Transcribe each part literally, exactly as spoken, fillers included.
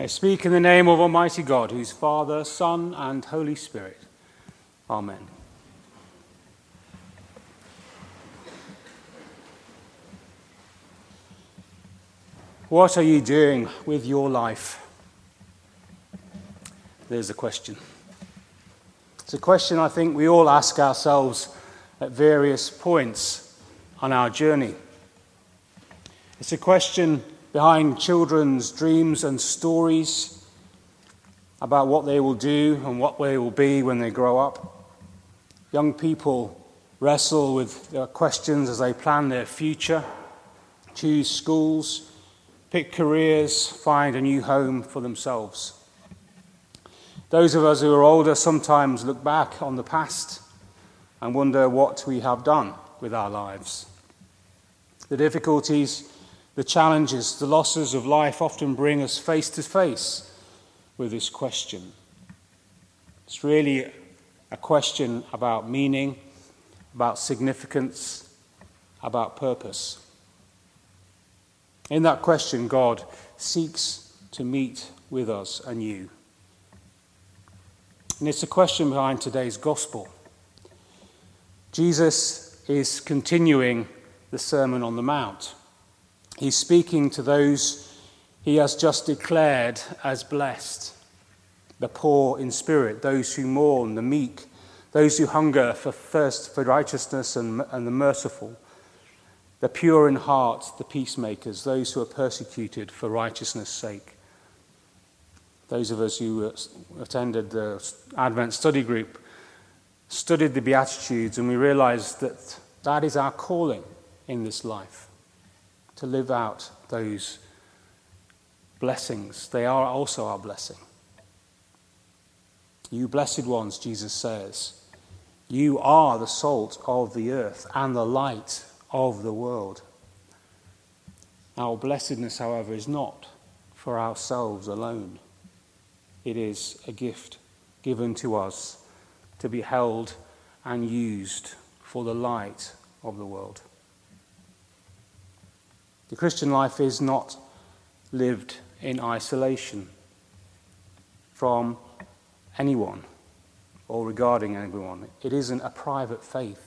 I speak in the name of Almighty God, who is Father, Son, and Holy Spirit. Amen. What are you doing with your life? There's a question. It's a question I think we all ask ourselves at various points on our journey. It's a question behind children's dreams and stories about what they will do and what they will be when they grow up. Young people wrestle with their questions as they plan their future, choose schools, pick careers, find a new home for themselves. Those of us who are older sometimes look back on the past and wonder what we have done with our lives. The difficulties, the challenges, the losses of life often bring us face to face with this question. It's really a question about meaning, about significance, about purpose. In that question, God seeks to meet with us anew. And it's a question behind today's gospel. Jesus is continuing the Sermon on the Mount. He's speaking to those he has just declared as blessed, the poor in spirit, those who mourn, the meek, those who hunger for thirst for righteousness and, and the merciful, the pure in heart, the peacemakers, those who are persecuted for righteousness' sake. Those of us who attended the Advent study group studied the Beatitudes, and we realized that that is our calling in this life, to live out those blessings. They are also our blessing. You blessed ones, Jesus says, you are the salt of the earth and the light of the world. Our blessedness, however, is not for ourselves alone. It is a gift given to us to be held and used for the light of the world. The Christian life is not lived in isolation from anyone or regarding anyone. It isn't a private faith.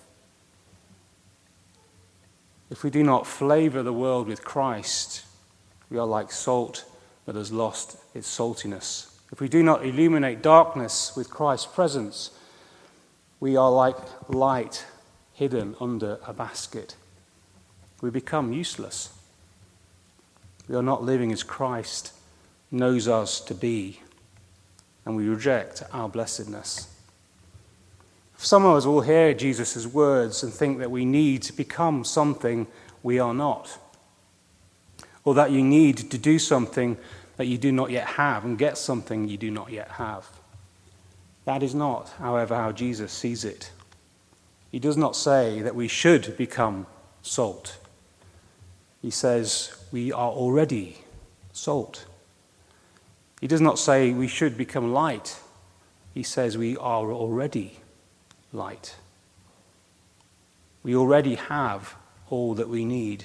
If we do not flavor the world with Christ, we are like salt that has lost its saltiness. If we do not illuminate darkness with Christ's presence, we are like light hidden under a basket. We become useless. We are not living as Christ knows us to be, and we reject our blessedness. Some of us will hear Jesus' words and think that we need to become something we are not, or that you need to do something that you do not yet have and get something you do not yet have. That is not, however, how Jesus sees it. He does not say that we should become salt. He says we are already salt. He does not say we should become light. He says we are already light. We already have all that we need.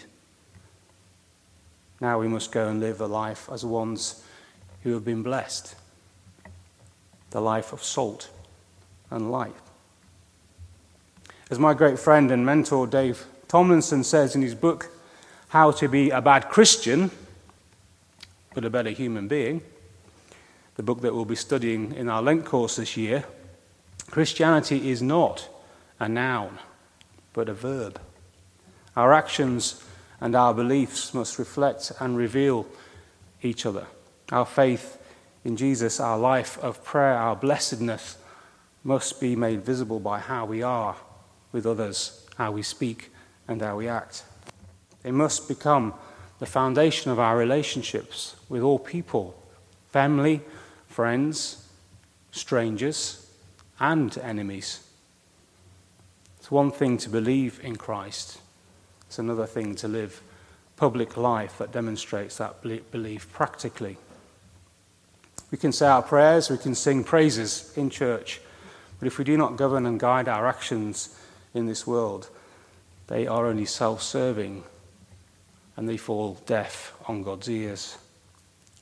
Now we must go and live a life as ones who have been blessed. The life of salt and light. As my great friend and mentor Dave Tomlinson says in his book, How to Be a Bad Christian, but a Better Human Being, the book that we'll be studying in our Lent course this year, Christianity is not a noun, but a verb. Our actions and our beliefs must reflect and reveal each other. Our faith in Jesus, our life of prayer, our blessedness must be made visible by how we are with others, how we speak and how we act. They must become the foundation of our relationships with all people, family, friends, strangers, and enemies. It's one thing to believe in Christ. It's another thing to live public life that demonstrates that belief practically. We can say our prayers, we can sing praises in church, but if we do not govern and guide our actions in this world, they are only self-serving and they fall deaf on God's ears.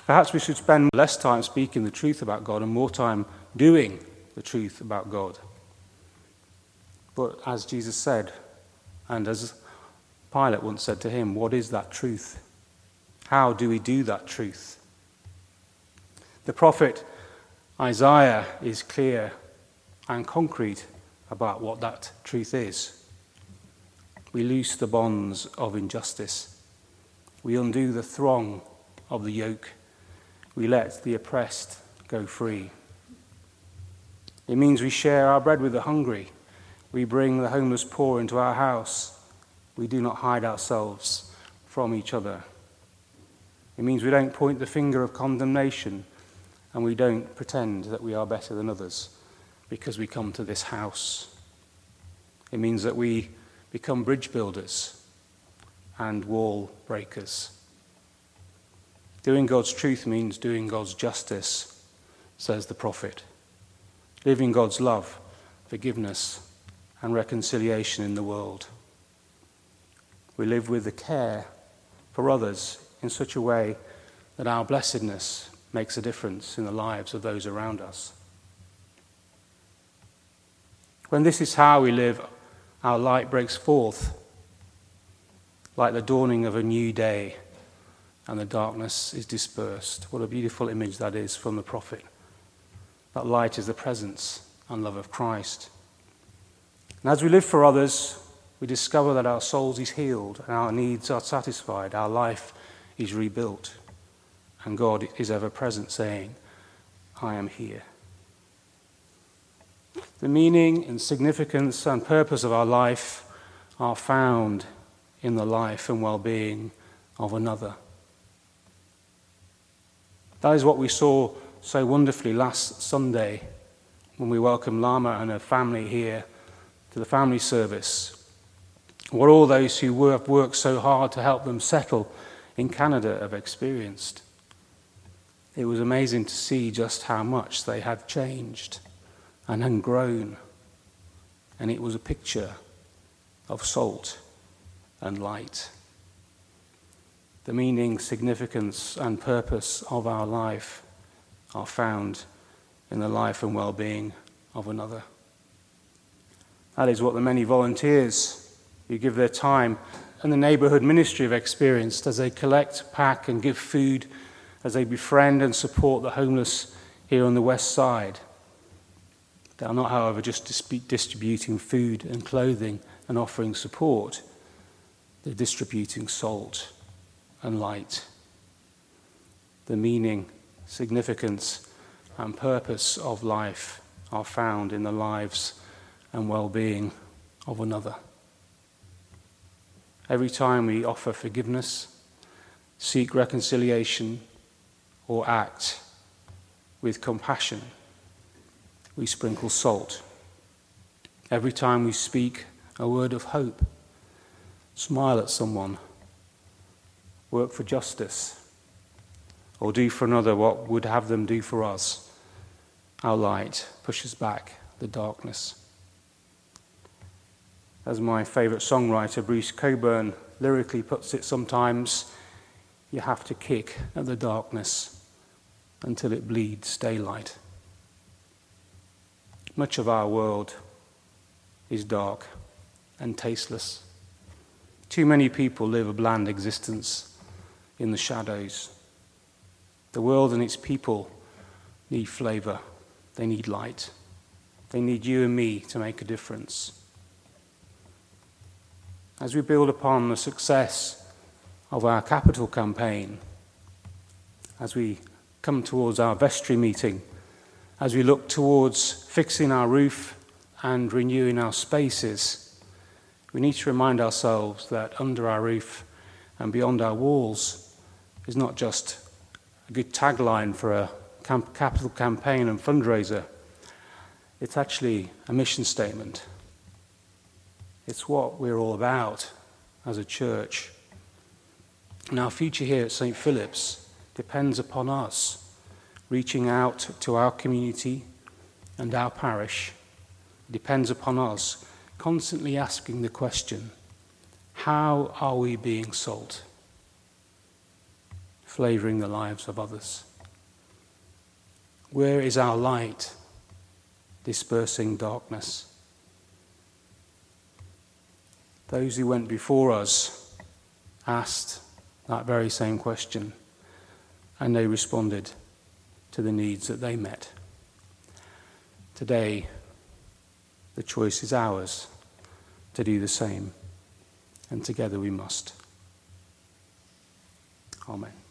Perhaps we should spend less time speaking the truth about God and more time doing the truth about God. But as Jesus said, and as Pilate once said to him, what is that truth? How do we do that truth? The prophet Isaiah is clear and concrete about what that truth is. We loose the bonds of injustice. We undo the thong of the yoke. We let the oppressed go free. It means we share our bread with the hungry. We bring the homeless poor into our house. We do not hide ourselves from each other. It means we don't point the finger of condemnation, and we don't pretend that we are better than others because we come to this house. It means that we become bridge builders and wall breakers. Doing God's truth means doing God's justice, says the prophet. Living God's love, forgiveness, and reconciliation in the world. We live with the care for others in such a way that our blessedness makes a difference in the lives of those around us. When this is how we live, our light breaks forth like the dawning of a new day, and the darkness is dispersed. What a beautiful image that is from the prophet. That light is the presence and love of Christ. And as we live for others, we discover that our souls is healed, and our needs are satisfied, our life is rebuilt, and God is ever present saying, I am here. The meaning and significance and purpose of our life are found in the life and well-being of another. That is what we saw so wonderfully last Sunday when we welcomed Lama and her family here to the family service. What all those who have worked so hard to help them settle in Canada have experienced. It was amazing to see just how much they had changed and had grown. And it was a picture of salt and light. The meaning, significance, and purpose of our life are found in the life and well-being of another. That is what the many volunteers who give their time and the neighbourhood ministry have experienced as they collect, pack, and give food, as they befriend and support the homeless here on the west side. They are not, however, just distributing food and clothing and offering support. They're distributing salt and light. The meaning, significance, and purpose of life are found in the lives and well-being of another. Every time we offer forgiveness, seek reconciliation, or act with compassion, we sprinkle salt. Every time we speak a word of hope, smile at someone, work for justice, or do for another what would have them do for us, our light pushes back the darkness. As my favourite songwriter Bruce Cockburn lyrically puts it sometimes, you have to kick at the darkness until it bleeds daylight. Much of our world is dark and tasteless. Too many people live a bland existence in the shadows. The world and its people need flavour. They need light. They need you and me to make a difference. As we build upon the success of our capital campaign, as we come towards our vestry meeting, as we look towards fixing our roof and renewing our spaces, we need to remind ourselves that under our roof and beyond our walls is not just a good tagline for a camp- capital campaign and fundraiser. It's actually a mission statement. It's what we're all about as a church. And our future here at Saint Philip's depends upon us reaching out to our community and our parish. It depends upon us constantly asking the question, how are we being salt? flavouring the lives of others? Where is our light dispersing darkness? Those who went before us asked that very same question, and they responded to the needs that they met. Today, the choice is ours to do the same, and together we must. Amen.